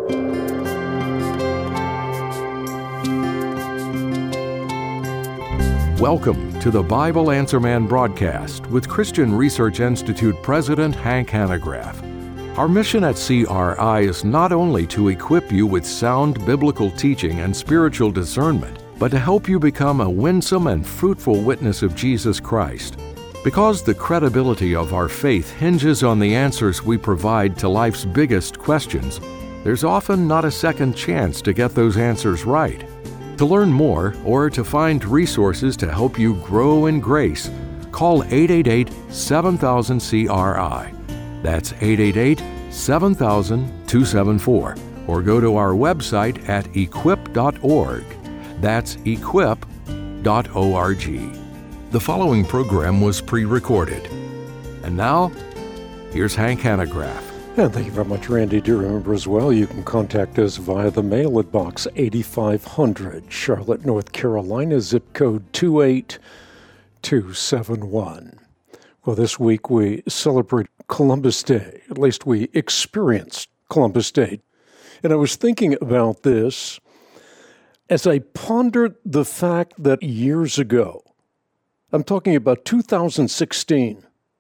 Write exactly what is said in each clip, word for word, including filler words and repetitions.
Welcome to the Bible Answer Man broadcast with Christian Research Institute President Hank Hanegraaff. Our mission at C R I is not only to equip you with sound biblical teaching and spiritual discernment, but to help you become a winsome and fruitful witness of Jesus Christ. Because the credibility of our faith hinges on the answers we provide to life's biggest questions, there's often not a second chance to get those answers right. To learn more or to find resources to help you grow in grace, call eight eight eight, seven thousand, C R I. That's eight eight eight, seven thousand, two seven four. Or go to our website at equip dot org. That's equip dot org. The following program was pre-recorded. And now, here's Hank Hanegraaff. And thank you very much, Randy. Do remember as well, you can contact us via the mail at Box eighty-five hundred, Charlotte, North Carolina, zip code two eight two seven one. Well, this week we celebrate Columbus Day. At least we experienced Columbus Day. And I was thinking about this as I pondered the fact that years ago, I'm talking about two thousand sixteen,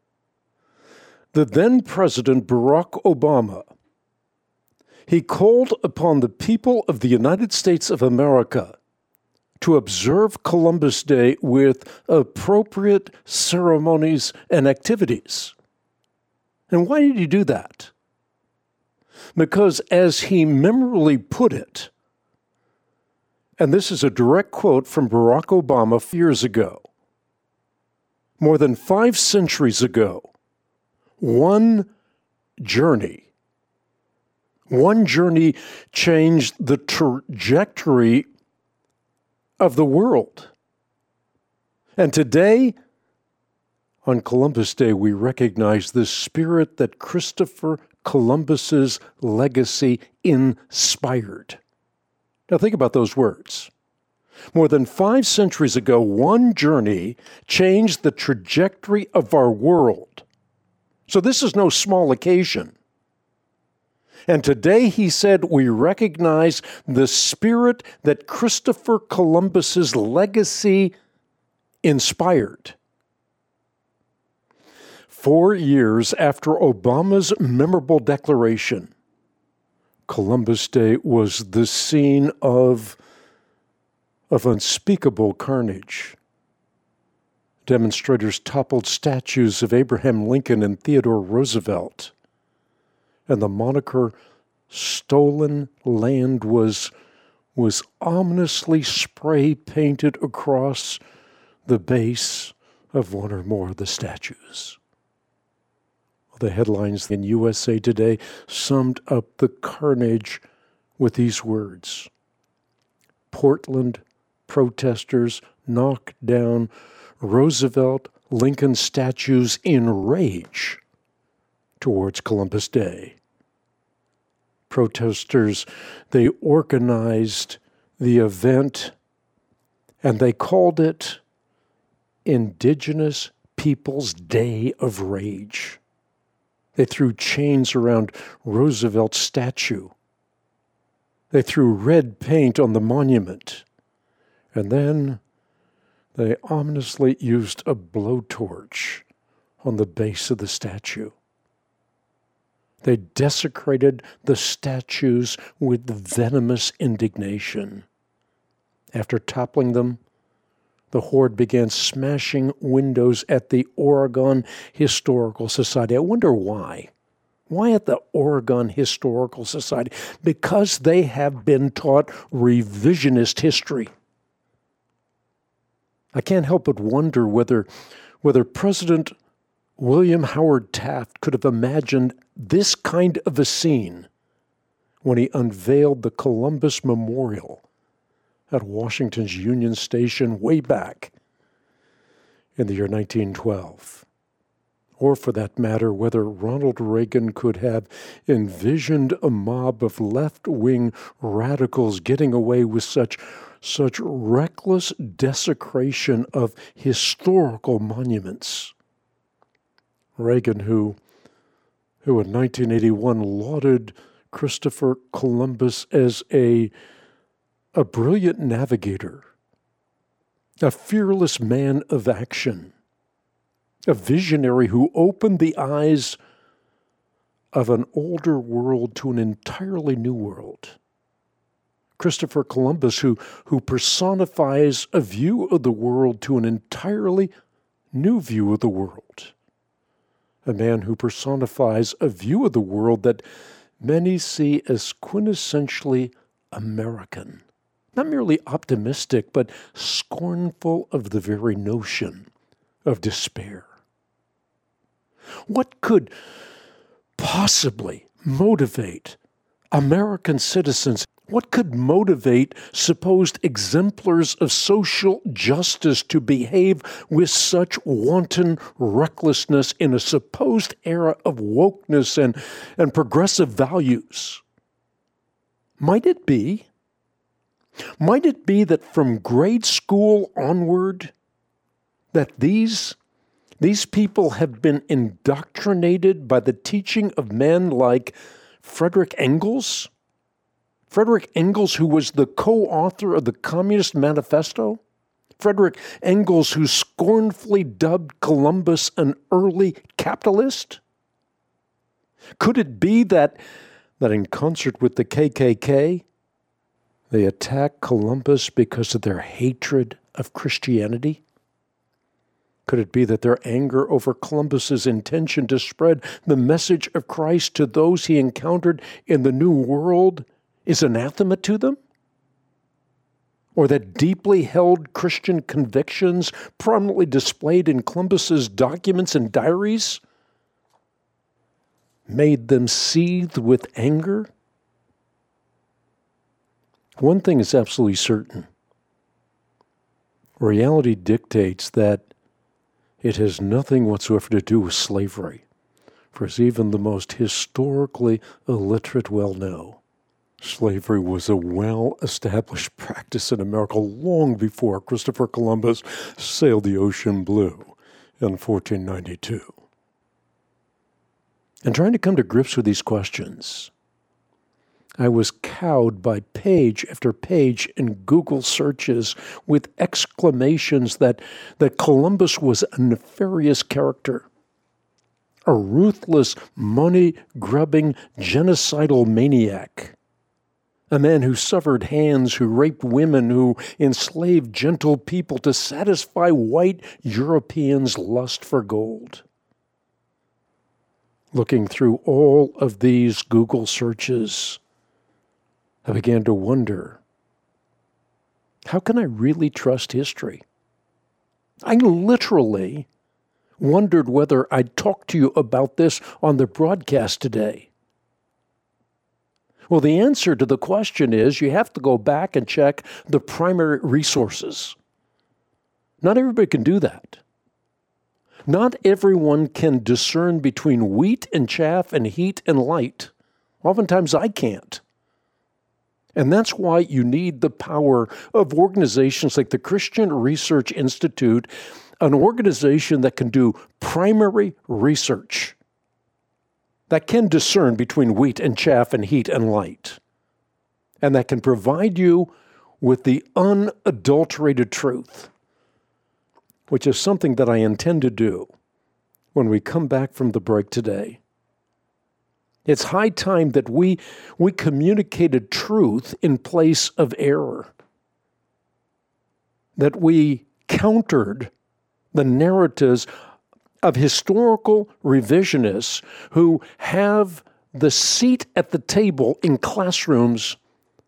the then President Barack Obama, he called upon the people of the United States of America to observe Columbus Day with appropriate ceremonies and activities. And why did he do that? Because as he memorably put it, and this is a direct quote from Barack Obama years ago, more than five centuries ago, One journey, one journey changed the trajectory of the world. And today, on Columbus Day, we recognize the spirit that Christopher Columbus's legacy inspired. Now think about those words. More than five centuries ago, one journey changed the trajectory of our world. So this is no small occasion. And today, he said, we recognize the spirit that Christopher Columbus's legacy inspired. Four years after Obama's memorable declaration, Columbus Day was the scene of, of unspeakable carnage. Demonstrators toppled statues of Abraham Lincoln and Theodore Roosevelt, and the moniker "Stolen Land" was, was ominously spray-painted across the base of one or more of the statues. The headlines in U S A Today summed up the carnage with these words: Portland protesters knock down Roosevelt, Lincoln statues in rage towards Columbus Day. Protesters, they organized the event and they called it Indigenous Peoples' Day of Rage. They threw chains around Roosevelt's statue. They threw red paint on the monument. And then they ominously used a blowtorch on the base of the statue. They desecrated the statues with venomous indignation. After toppling them, the horde began smashing windows at the Oregon Historical Society. I wonder why. Why at the Oregon Historical Society? Because they have been taught revisionist history. I can't help but wonder whether, whether President William Howard Taft could have imagined this kind of a scene when he unveiled the Columbus Memorial at Washington's Union Station way back in the year nineteen twelve. Or for that matter, whether Ronald Reagan could have envisioned a mob of left-wing radicals getting away with such such reckless desecration of historical monuments. Reagan, who, who in nineteen eighty-one lauded Christopher Columbus as a, a brilliant navigator, a fearless man of action, a visionary who opened the eyes of an older world to an entirely new world. Christopher Columbus, who, who personifies a view of the world to an entirely new view of the world. A man who personifies a view of the world that many see as quintessentially American. Not merely optimistic, but scornful of the very notion of despair. What could possibly motivate American citizens? What could motivate supposed exemplars of social justice to behave with such wanton recklessness in a supposed era of wokeness and, and progressive values? Might it be? Might it be that from grade school onward, that these, these people have been indoctrinated by the teaching of men like Frederick Engels? Frederick Engels, who was the co-author of the Communist Manifesto? Frederick Engels, who scornfully dubbed Columbus an early capitalist? Could it be that, that in concert with the K K K, they attacked Columbus because of their hatred of Christianity? Could it be that their anger over Columbus's intention to spread the message of Christ to those he encountered in the New World is anathema to them? Or that deeply held Christian convictions prominently displayed in Columbus's documents and diaries made them seethe with anger? One thing is absolutely certain. Reality dictates that it has nothing whatsoever to do with slavery, for as even the most historically illiterate well know, slavery was a well-established practice in America long before Christopher Columbus sailed the ocean blue in fourteen ninety-two. And trying to come to grips with these questions, I was cowed by page after page in Google searches with exclamations that, that Columbus was a nefarious character, a ruthless, money-grubbing, genocidal maniac, a man who severed hands, who raped women, who enslaved gentle people to satisfy white Europeans' lust for gold. Looking through all of these Google searches, I began to wonder, how can I really trust history? I literally wondered whether I'd talk to you about this on the broadcast today. Well, the answer to the question is you have to go back and check the primary resources. Not everybody can do that. Not everyone can discern between wheat and chaff and heat and light. Oftentimes I can't. And that's why you need the power of organizations like the Christian Research Institute, an organization that can do primary research, that can discern between wheat and chaff and heat and light, and that can provide you with the unadulterated truth, which is something that I intend to do when we come back from the break today. It's high time that we, we communicated truth in place of error, that we countered the narratives of historical revisionists who have the seat at the table in classrooms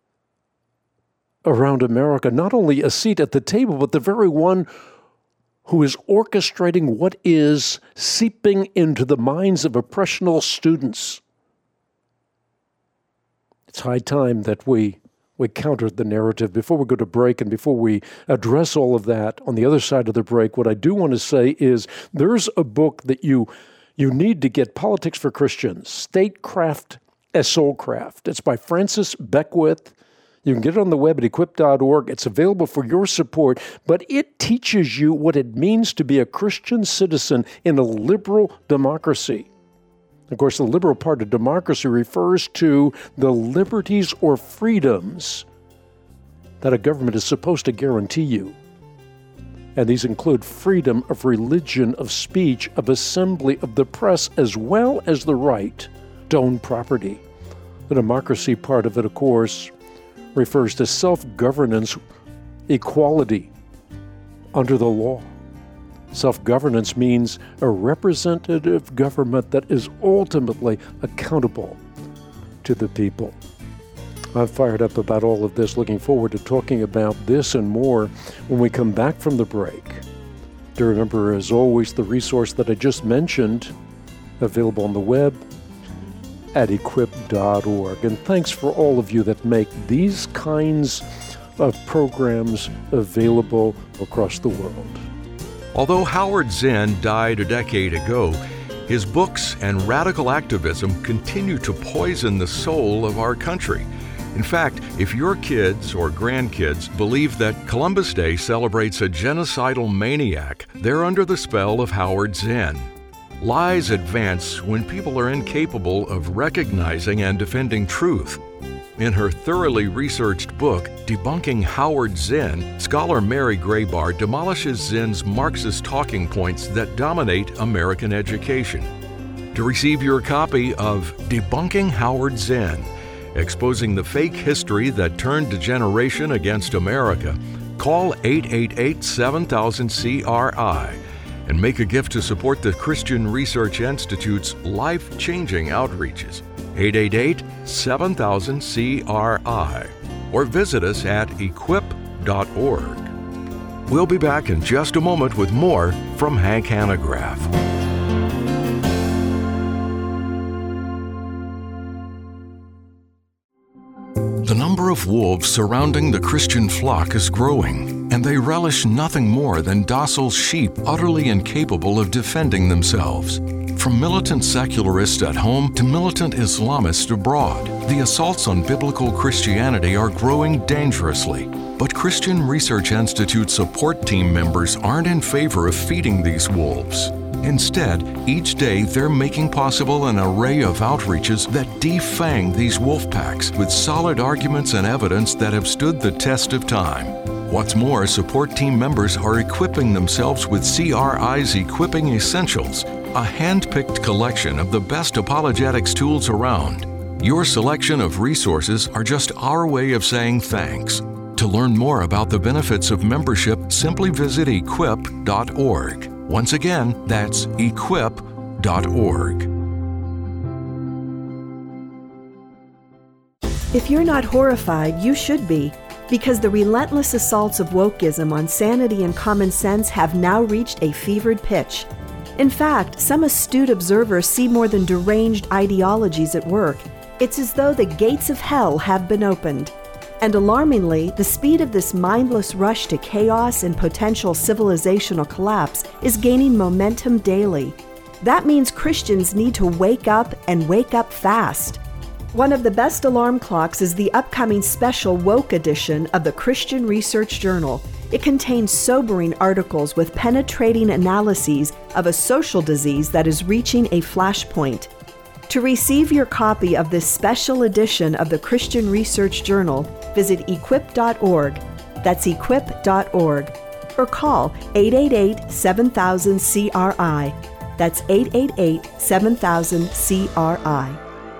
around America, not only a seat at the table, but the very one who is orchestrating what is seeping into the minds of oppressional students. It's high time that we we countered the narrative. Before we go to break and before we address all of that, on the other side of the break, what I do want to say is there's a book that you you need to get, Politics for Christians, Statecraft as Soulcraft. It's by Francis Beckwith. You can get it on the web at equip dot org. It's available for your support, but it teaches you what it means to be a Christian citizen in a liberal democracy. Of course, the liberal part of democracy refers to the liberties or freedoms that a government is supposed to guarantee you. And these include freedom of religion, of speech, of assembly, of the press, as well as the right to own property. The democracy part of it, of course, refers to self-governance, equality under the law. Self-governance means a representative government that is ultimately accountable to the people. I'm fired up about all of this, looking forward to talking about this and more when we come back from the break. Do remember, as always, the resource that I just mentioned, available on the web at equip dot org. And thanks for all of you that make these kinds of programs available across the world. Although Howard Zinn died a decade ago, his books and radical activism continue to poison the soul of our country. In fact, if your kids or grandkids believe that Columbus Day celebrates a genocidal maniac, they're under the spell of Howard Zinn. Lies advance when people are incapable of recognizing and defending truth. In her thoroughly researched book, Debunking Howard Zinn, scholar Mary Grabar demolishes Zinn's Marxist talking points that dominate American education. To receive your copy of Debunking Howard Zinn, Exposing the Fake History That Turned a Generation Against America, call eight eight eight, seven thousand, C R I and make a gift to support the Christian Research Institute's life-changing outreaches. eight eight eight, seven thousand, C R I or visit us at equip dot org. We'll be back in just a moment with more from Hank Hanegraaff. The number of wolves surrounding the Christian flock is growing, and they relish nothing more than docile sheep utterly incapable of defending themselves. From militant secularists at home to militant Islamists abroad, the assaults on biblical Christianity are growing dangerously. But Christian Research Institute support team members aren't in favor of feeding these wolves. Instead, each day they're making possible an array of outreaches that defang these wolf packs with solid arguments and evidence that have stood the test of time. What's more, support team members are equipping themselves with C R I's Equipping Essentials, a hand-picked collection of the best apologetics tools around. Your selection of resources are just our way of saying thanks. To learn more about the benefits of membership, simply visit equip dot org. Once again, that's equip dot org. If you're not horrified, you should be, because the relentless assaults of wokeism on sanity and common sense have now reached a fevered pitch. In fact, some astute observers see more than deranged ideologies at work. It's as though the gates of hell have been opened. And alarmingly, the speed of this mindless rush to chaos and potential civilizational collapse is gaining momentum daily. That means Christians need to wake up and wake up fast. One of the best alarm clocks is the upcoming special Woke edition of the Christian Research Journal. It contains sobering articles with penetrating analyses of a social disease that is reaching a flashpoint. To receive your copy of this special edition of the Christian Research Journal, visit equip dot org. That's equip dot org. Or call eight eight eight, seven thousand, C R I. That's eight eight eight, seven thousand, C R I.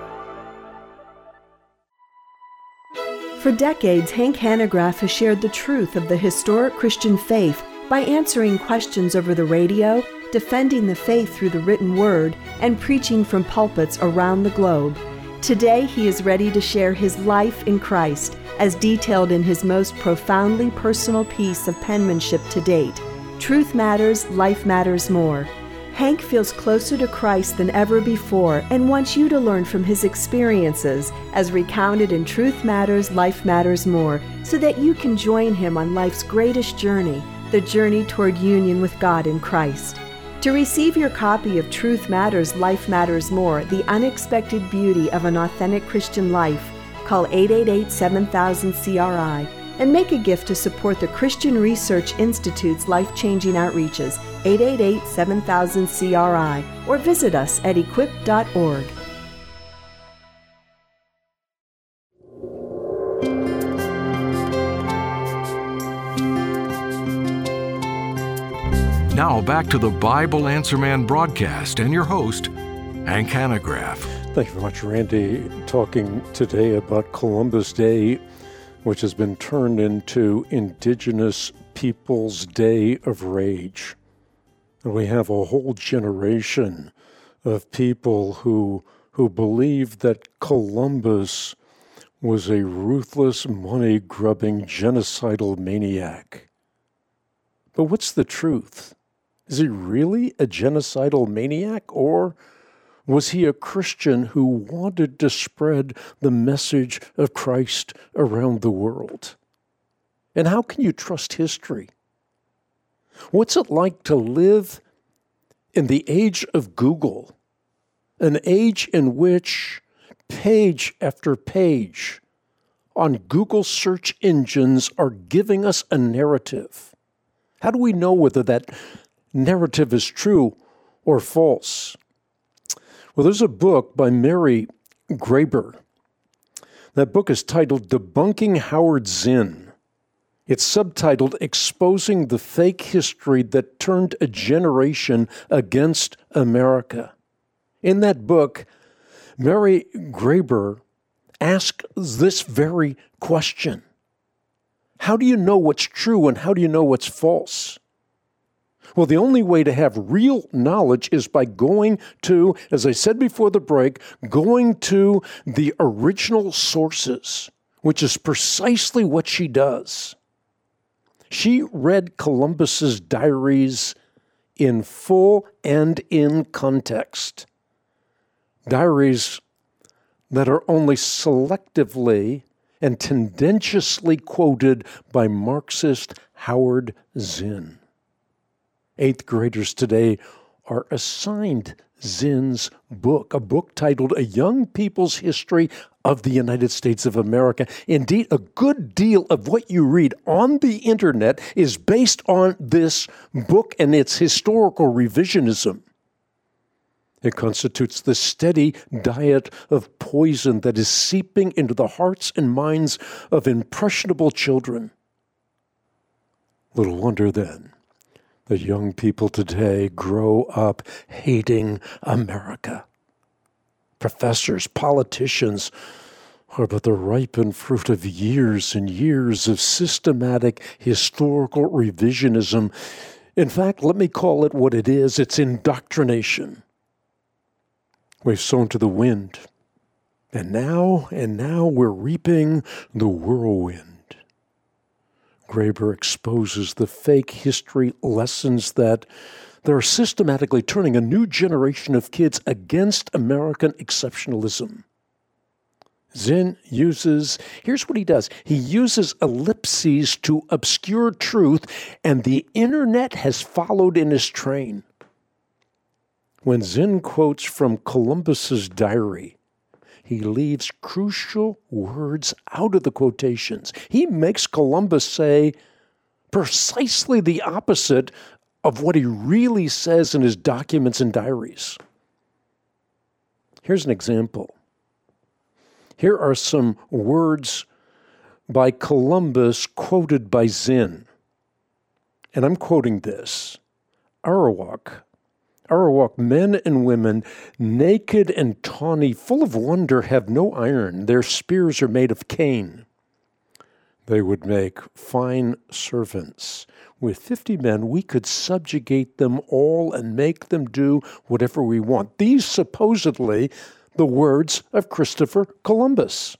For decades, Hank Hanegraaff has shared the truth of the historic Christian faith by answering questions over the radio, defending the faith through the written word, and preaching from pulpits around the globe. Today, he is ready to share his life in Christ, as detailed in his most profoundly personal piece of penmanship to date, Truth Matters, Life Matters More. Hank feels closer to Christ than ever before and wants you to learn from his experiences as recounted in Truth Matters, Life Matters More, so that you can join him on life's greatest journey, the journey toward union with God in Christ. To receive your copy of Truth Matters, Life Matters More, The Unexpected Beauty of an Authentic Christian Life, call eight eight eight, seven thousand, C R I and make a gift to support the Christian Research Institute's life-changing outreaches, eight eight eight, seven thousand, C R I or visit us at equip dot org. Now back to the Bible Answer Man broadcast and your host, Hank Hanegraaff. Thank you very much, Randy. Talking today about Columbus Day, which has been turned into Indigenous Peoples' Day of Rage. And we have a whole generation of people who who believe that Columbus was a ruthless, money-grubbing, genocidal maniac. But what's the truth? Is he really a genocidal maniac, or was he a Christian who wanted to spread the message of Christ around the world? And how can you trust history? What's it like to live in the age of Google, an age in which page after page on Google search engines are giving us a narrative? How do we know whether that narrative is true or false? Well, there's a book by Mary Graber. That book is titled Debunking Howard Zinn. It's subtitled Exposing the Fake History That Turned a Generation Against America. In that book, Mary Graber asks this very question. How do you know what's true and how do you know what's false? Well, the only way to have real knowledge is by going to, as I said before the break, going to the original sources, which is precisely what she does. She read Columbus's diaries in full and in context. Diaries that are only selectively and tendentiously quoted by Marxist Howard Zinn. Eighth graders today are assigned Zinn's book, a book titled A Young People's History of the United States of America. Indeed, a good deal of what you read on the internet is based on this book and its historical revisionism. It constitutes the steady diet of poison that is seeping into the hearts and minds of impressionable children. Little wonder, then, that young people today grow up hating America. Professors, politicians are but the ripened fruit of years and years of systematic historical revisionism. In fact, let me call it what it is. It's indoctrination. We've sown to the wind, and now, and now we're reaping the whirlwind. Graber exposes the fake history lessons that they're systematically turning a new generation of kids against American exceptionalism. Zinn uses, here's what he does. He uses ellipses to obscure truth, and the internet has followed in his train. When Zinn quotes from Columbus's diary, he leaves crucial words out of the quotations. He makes Columbus say precisely the opposite of what he really says in his documents and diaries. Here's an example. Here are some words by Columbus quoted by Zinn. And I'm quoting this. Arawak, Arawak men and women, naked and tawny, full of wonder, have no iron. Their spears are made of cane. They would make fine servants. With fifty men, we could subjugate them all and make them do whatever we want. These supposedly the words of Christopher Columbus.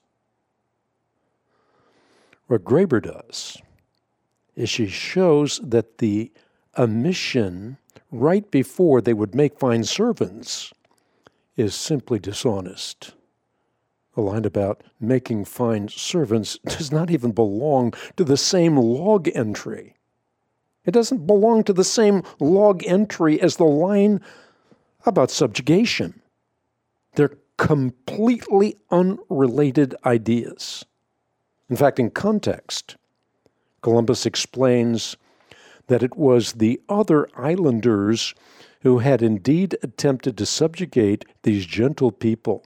What Graber does is she shows that the omission right before they would make fine servants is simply dishonest. The line about making fine servants does not even belong to the same log entry. It doesn't belong to the same log entry as the line about subjugation. They're completely unrelated ideas. In fact, in context, Columbus explains that it was the other islanders who had indeed attempted to subjugate these gentle people.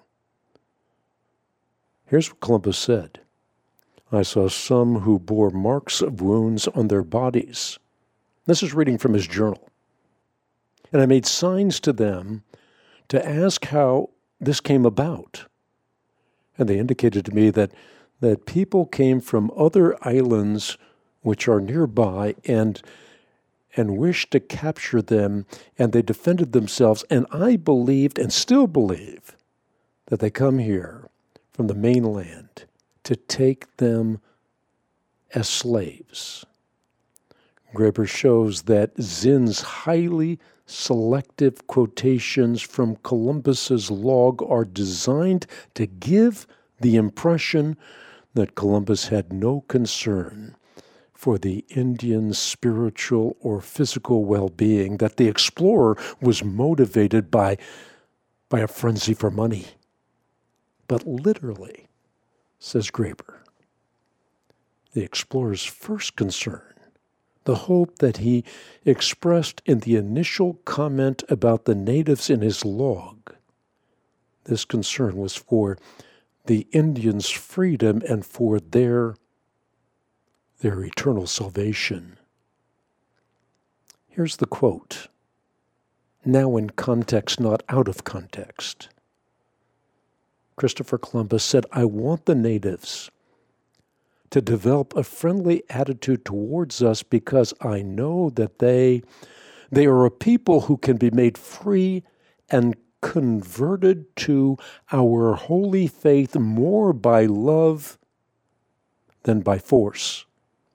Here's what Columbus said. I saw some who bore marks of wounds on their bodies. This is reading from his journal. And I made signs to them to ask how this came about. And they indicated to me that, that people came from other islands which are nearby and, and wished to capture them, and they defended themselves. And I believed and still believe that they come here from the mainland to take them as slaves. Graeber shows that Zinn's highly selective quotations from Columbus's log are designed to give the impression that Columbus had no concern for the Indians' spiritual or physical well-being, that the explorer was motivated by, by a frenzy for money. But literally, says Graeber, the explorer's first concern, the hope that he expressed in the initial comment about the natives in his log, this concern was for the Indians' freedom and for their, their eternal salvation. Here's the quote, now in context, not out of context. Christopher Columbus said, I want the natives to develop a friendly attitude towards us because I know that they, they are a people who can be made free and converted to our holy faith more by love than by force.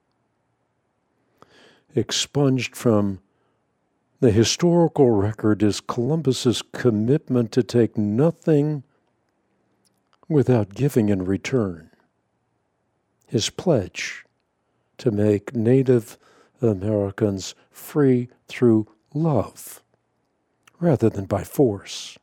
Expunged from the historical record is Columbus's commitment to take nothing without giving in return. His pledge to make Native Americans free through love rather than by force.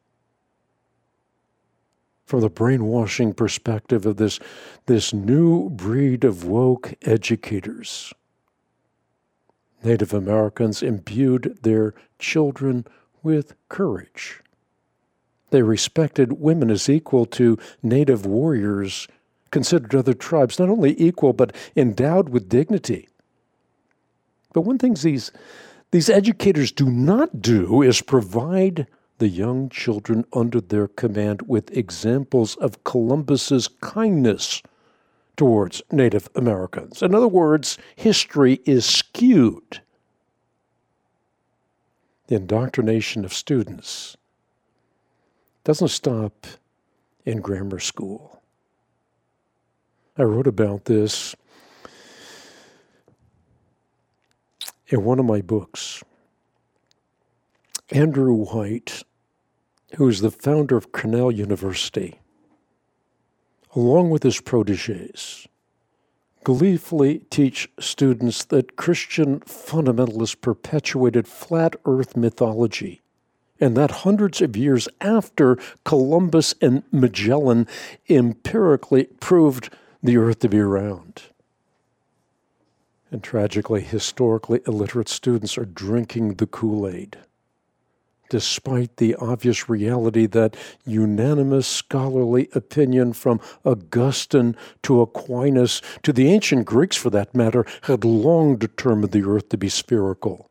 From the brainwashing perspective of this, this new breed of woke educators, Native Americans imbued their children with courage. They respected women as equal to native warriors, considered other tribes not only equal but endowed with dignity. But one thing these, these educators do not do is provide the young children under their command with examples of Columbus's kindness towards Native Americans. In other words, history is skewed. The indoctrination of students doesn't stop in grammar school. I wrote about this in one of my books. Andrew White, who is the founder of Cornell University, along with his protégés, gleefully teach students that Christian fundamentalists perpetuated flat earth mythology, and that hundreds of years after Columbus and Magellan empirically proved the earth to be round. And tragically, historically illiterate students are drinking the Kool-Aid, despite the obvious reality that unanimous scholarly opinion from Augustine to Aquinas to the ancient Greeks, for that matter, had long determined the earth to be spherical.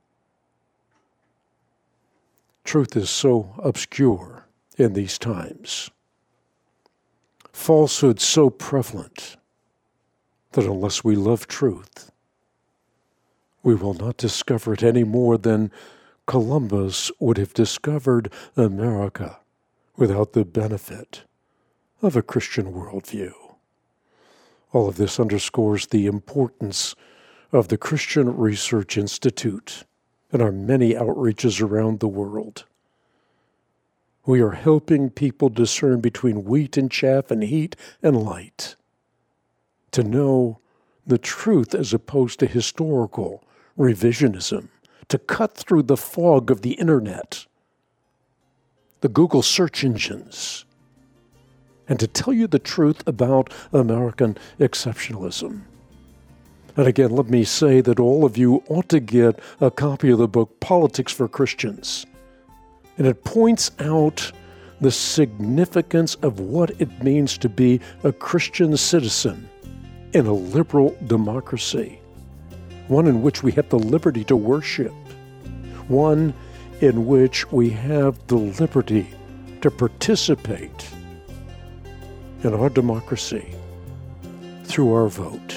Truth is so obscure in these times, falsehood so prevalent, that unless we love truth, we will not discover it any more than Columbus would have discovered America without the benefit of a Christian worldview. All of this underscores the importance of the Christian Research Institute and our many outreaches around the world. We are helping people discern between wheat and chaff and heat and light, to know the truth as opposed to historical revisionism, to cut through the fog of the internet, the Google search engines, and to tell you the truth about American exceptionalism. And again, let me say that all of you ought to get a copy of the book, Politics for Christians. And it points out the significance of what it means to be a Christian citizen in a liberal democracy, one in which we have the liberty to worship, one in which we have the liberty to participate in our democracy through our vote.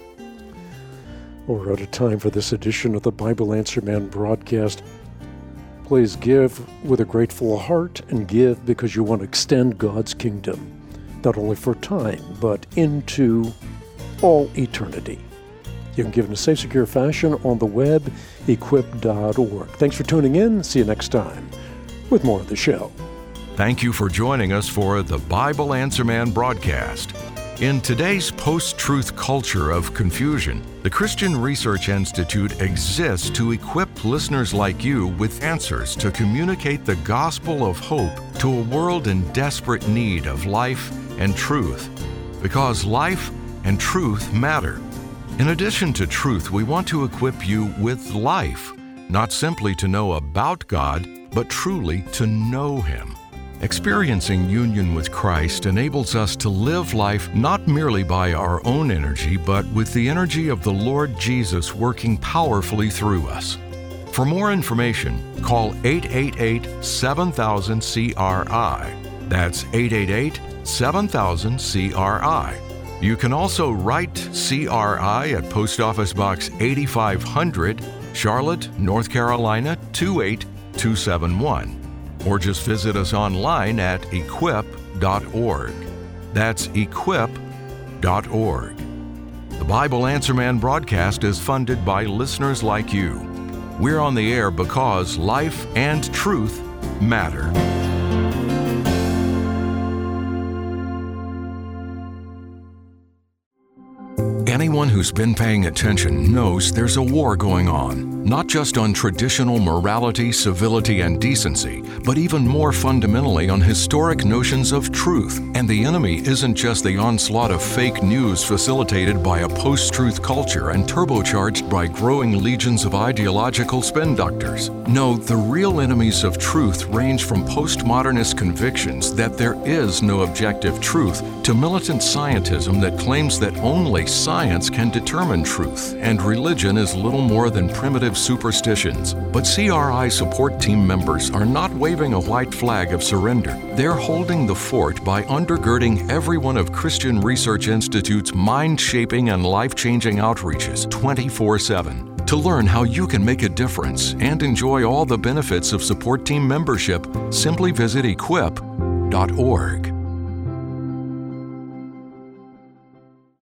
We're out of time for this edition of the Bible Answer Man broadcast. Please give with a grateful heart and give because you want to extend God's kingdom, not only for time, but into all eternity. You can give in a safe, secure fashion on the web, equip dot org. Thanks for tuning in. See you next time with more of the show. Thank you for joining us for the Bible Answer Man broadcast. In today's post-truth culture of confusion, the Christian Research Institute exists to equip listeners like you with answers to communicate the gospel of hope to a world in desperate need of life and truth, because life and truth matter. In addition to truth, we want to equip you with life, not simply to know about God, but truly to know Him. Experiencing union with Christ enables us to live life not merely by our own energy, but with the energy of the Lord Jesus working powerfully through us. For more information, call eight eight eight, seven thousand, C R I. That's eight eight eight, seven thousand, C R I. You can also write C R I at Post Office Box eighty-five hundred, Charlotte, North Carolina two eight two seven one. Or just visit us online at equip dot org. That's equip dot org. The Bible Answer Man broadcast is funded by listeners like you. We're on the air because life and truth matter. Anyone who's been paying attention knows there's a war going on, not just on traditional morality, civility, and decency, but even more fundamentally on historic notions of truth. And the enemy isn't just the onslaught of fake news facilitated by a post-truth culture and turbocharged by growing legions of ideological spin doctors. No, the real enemies of truth range from postmodernist convictions that there is no objective truth to militant scientism that claims that only science can determine truth, and religion is little more than primitive superstitions. But C R I support team members are not waving a white flag of surrender. They're holding the fort by undergirding every one of Christian Research Institute's mind-shaping and life-changing outreaches twenty-four seven. To learn how you can make a difference and enjoy all the benefits of support team membership, simply visit equip dot org.